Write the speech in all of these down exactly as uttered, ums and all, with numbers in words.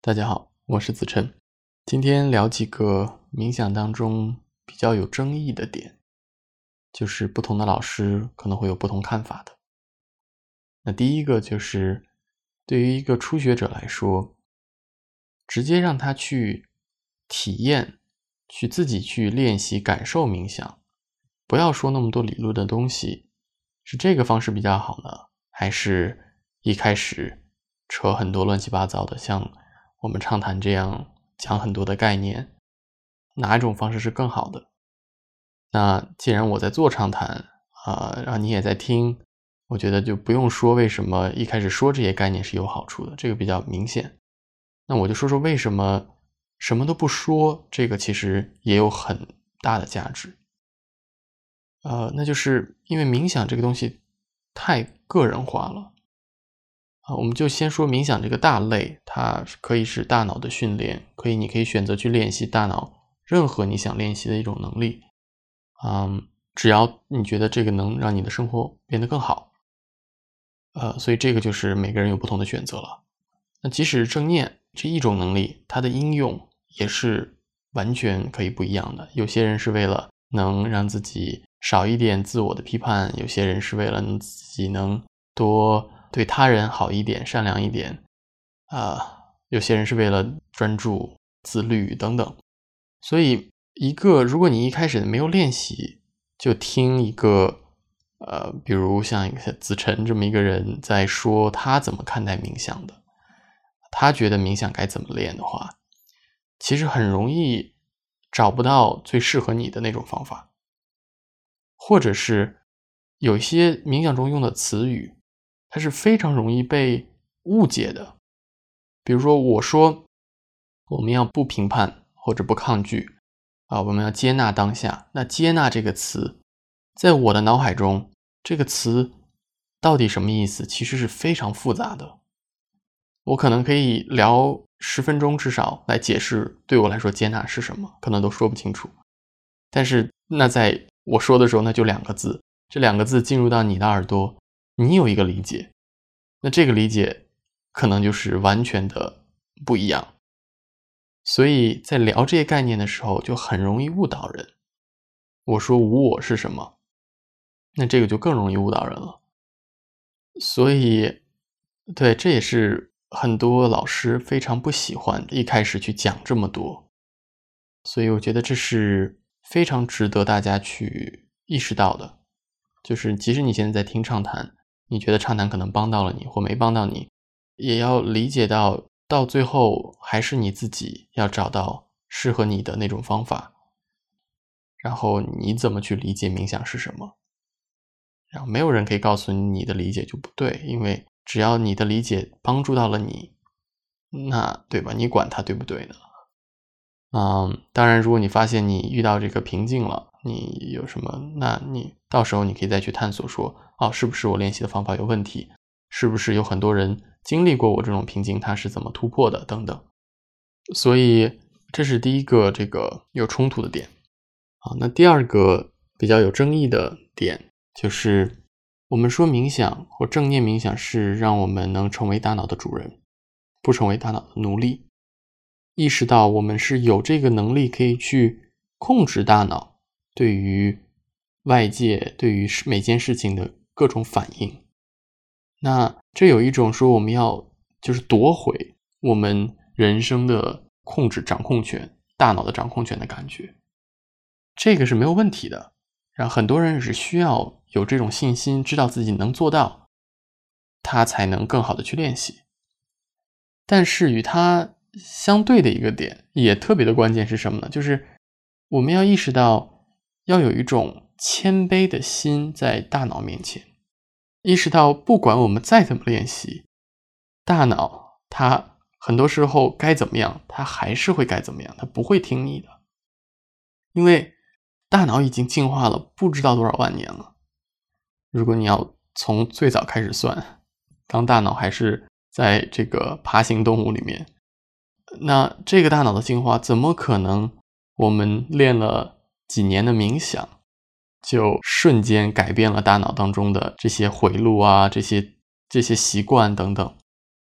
大家好，我是子琛。今天聊几个冥想当中比较有争议的点，就是不同的老师可能会有不同看法的。那第一个就是对于一个初学者来说，直接让他去体验，去自己去练习感受冥想，不要说那么多理论的东西，是这个方式比较好呢，还是一开始扯很多乱七八糟的，像我们畅谈这样讲很多的概念，哪一种方式是更好的？那既然我在做畅谈啊、呃，然后你也在听，我觉得就不用说为什么一开始说这些概念是有好处的，这个比较明显。那我就说说为什么什么都不说，这个其实也有很大的价值。呃，那就是因为冥想这个东西太个人化了。啊，我们就先说冥想这个大类，它可以是大脑的训练，可以你可以选择去练习大脑任何你想练习的一种能力。嗯，只要你觉得这个能让你的生活变得更好。呃，所以这个就是每个人有不同的选择了。那即使正念这一种能力，它的应用也是完全可以不一样的。有些人是为了能让自己少一点自我的批判，有些人是为了自己能多对他人好一点，善良一点，啊、呃，有些人是为了专注、自律等等。所以一个如果你一开始没有练习，就听一个呃，比如像一个子琛这么一个人在说他怎么看待冥想的，他觉得冥想该怎么练的话，其实很容易找不到最适合你的那种方法，或者是有一些冥想中用的词语，它是非常容易被误解的。比如说我说我们要不评判或者不抗拒啊，我们要接纳当下。那接纳这个词在我的脑海中，这个词到底什么意思，其实是非常复杂的。我可能可以聊十分钟至少来解释对我来说接纳是什么，可能都说不清楚。但是那在我说的时候，那就两个字，这两个字进入到你的耳朵，你有一个理解，那这个理解可能就是完全的不一样。所以在聊这些概念的时候，就很容易误导人。我说无我是什么，那这个就更容易误导人了。所以对，这也是很多老师非常不喜欢一开始去讲这么多。所以我觉得这是非常值得大家去意识到的，就是即使你现在在听畅谈，你觉得畅谈可能帮到了你或没帮到你，也要理解到到最后还是你自己要找到适合你的那种方法，然后你怎么去理解冥想是什么。然后没有人可以告诉你你的理解就不对，因为只要你的理解帮助到了你，那对吧，你管它对不对呢？嗯，当然如果你发现你遇到这个瓶颈了，你有什么，那你到时候你可以再去探索说，哦，是不是我练习的方法有问题，是不是有很多人经历过我这种瓶颈，他是怎么突破的等等。所以这是第一个这个有冲突的点。好，那第二个比较有争议的点就是我们说冥想或正念冥想是让我们能成为大脑的主人，不成为大脑的奴隶。意识到我们是有这个能力可以去控制大脑对于外界对于每件事情的各种反应。那这有一种说我们要就是夺回我们人生的控制掌控权，大脑的掌控权的感觉，这个是没有问题的。然后很多人是需要有这种信心，知道自己能做到，他才能更好的去练习。但是与它相对的一个点也特别的关键是什么呢？就是我们要意识到要有一种谦卑的心在大脑面前，意识到不管我们再怎么练习，大脑它很多时候该怎么样，它还是会该怎么样，它不会听你的。因为大脑已经进化了不知道多少万年了。如果你要从最早开始算，当大脑还是在这个爬行动物里面，那这个大脑的进化怎么可能我们练了几年的冥想就瞬间改变了大脑当中的这些回路啊，这些这些习惯等等。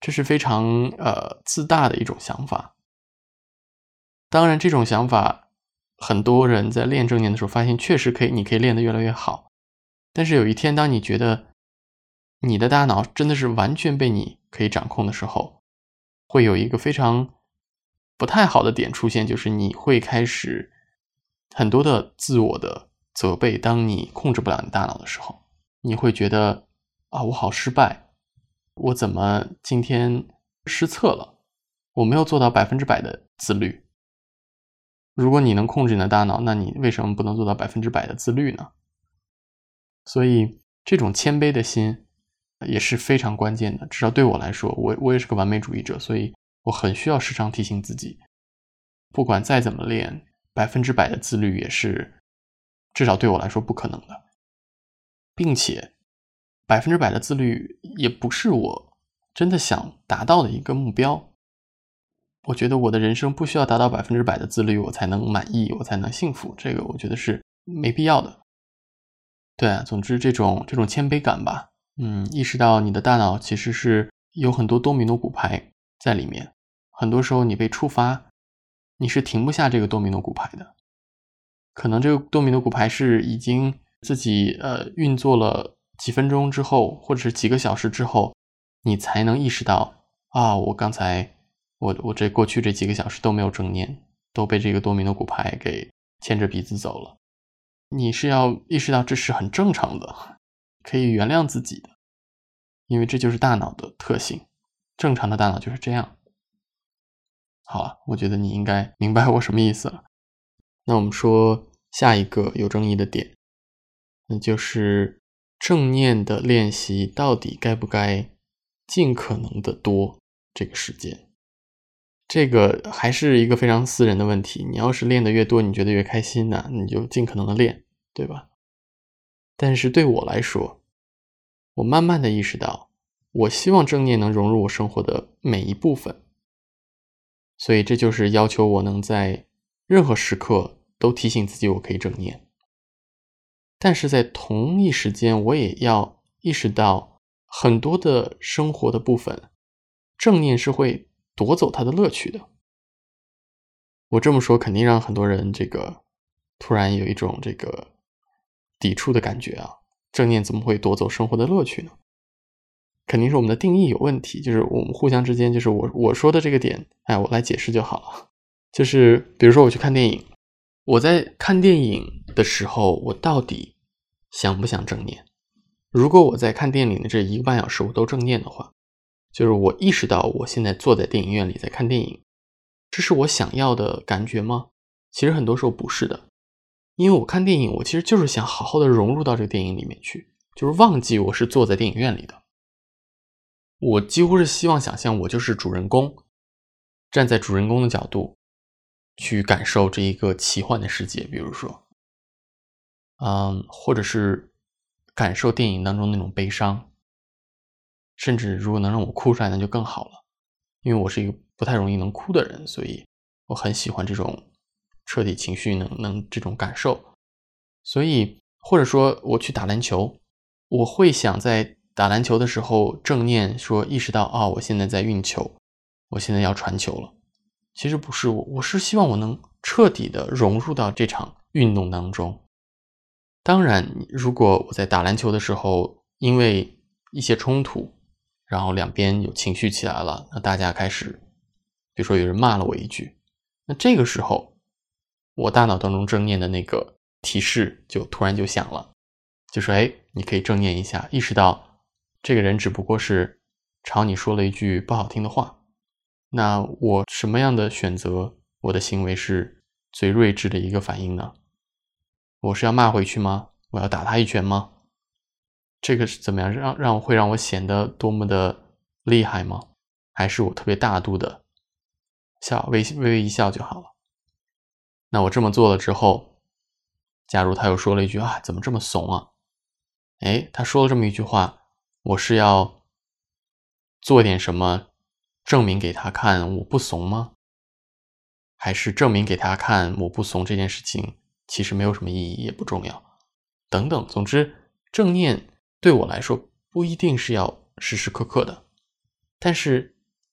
这是非常呃自大的一种想法。当然这种想法很多人在练正念的时候发现确实可以，你可以练得越来越好。但是有一天当你觉得你的大脑真的是完全被你可以掌控的时候，会有一个非常不太好的点出现，就是你会开始很多的自我的责备。当你控制不了你大脑的时候，你会觉得啊，我好失败，我怎么今天失策了，我没有做到百分之百的自律。如果你能控制你的大脑，那你为什么不能做到百分之百的自律呢？所以这种谦卑的心也是非常关键的，至少对我来说，我我也是个完美主义者，所以我很需要时常提醒自己，不管再怎么练，百分之百的自律也是至少对我来说不可能的，并且百分之百的自律也不是我真的想达到的一个目标。我觉得我的人生不需要达到百分之百的自律，我才能满意，我才能幸福，这个我觉得是没必要的。对啊，总之这种这种谦卑感吧，嗯，意识到你的大脑其实是有很多多米诺骨牌在里面，很多时候你被触发，你是停不下这个多米诺骨牌的。可能这个多米诺骨牌是已经自己呃运作了几分钟之后，或者是几个小时之后，你才能意识到啊，我刚才我我这过去这几个小时都没有正念，都被这个多米诺骨牌给牵着鼻子走了。你是要意识到这是很正常的，可以原谅自己的，因为这就是大脑的特性，正常的大脑就是这样。好了，我觉得你应该明白我什么意思了。那我们说下一个有争议的点，那就是正念的练习到底该不该尽可能的多这个时间。这个还是一个非常私人的问题，你要是练得越多，你觉得越开心呢，你就尽可能的练，对吧？但是对我来说，我慢慢的意识到，我希望正念能融入我生活的每一部分，所以这就是要求我能在任何时刻都提醒自己我可以正念。但是在同一时间，我也要意识到很多的生活的部分，正念是会夺走它的乐趣的。我这么说肯定让很多人这个突然有一种这个抵触的感觉啊，正念怎么会夺走生活的乐趣呢？肯定是我们的定义有问题，就是我们互相之间，就是我我说的这个点，哎，我来解释就好了。就是比如说我去看电影，我在看电影的时候，我到底想不想正念？如果我在看电影的这一个半小时我都正念的话，就是我意识到我现在坐在电影院里在看电影，这是我想要的感觉吗？其实很多时候不是的，因为我看电影，我其实就是想好好的融入到这个电影里面去，就是忘记我是坐在电影院里的。我几乎是希望想象我就是主人公，站在主人公的角度去感受这一个奇幻的世界，比如说，嗯，或者是感受电影当中那种悲伤，甚至如果能让我哭出来那就更好了，因为我是一个不太容易能哭的人，所以我很喜欢这种彻底情绪能能这种感受。所以或者说我去打篮球，我会想在打篮球的时候正念说意识到啊、哦，我现在在运球，我现在要传球了。其实不是，我我是希望我能彻底的融入到这场运动当中。当然如果我在打篮球的时候因为一些冲突，然后两边有情绪起来了，那大家开始比如说有人骂了我一句，那这个时候我大脑当中正念的那个提示就突然就响了，就说哎，你可以正念一下，意识到这个人只不过是朝你说了一句不好听的话，那我什么样的选择，我的行为是最睿智的一个反应呢？我是要骂回去吗？我要打他一拳吗？这个是怎么样让让会让我显得多么的厉害吗？还是我特别大度的笑微微微一笑就好了？那我这么做了之后，假如他又说了一句啊，怎么这么怂啊？诶，他说了这么一句话，我是要做点什么证明给他看我不怂吗？还是证明给他看我不怂这件事情其实没有什么意义，也不重要，等等。总之正念对我来说不一定是要时时刻刻的，但是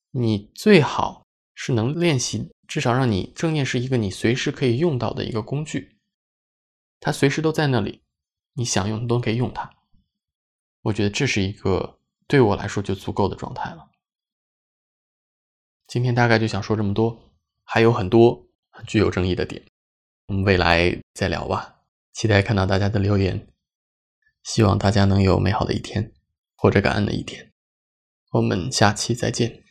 你最好是能练习，至少让你正念是一个你随时可以用到的一个工具，它随时都在那里，你想用都可以用它。我觉得这是一个对我来说就足够的状态了。今天大概就想说这么多，还有很多具有争议的点，我们未来再聊吧。期待看到大家的留言，希望大家能有美好的一天，或者感恩的一天。我们下期再见。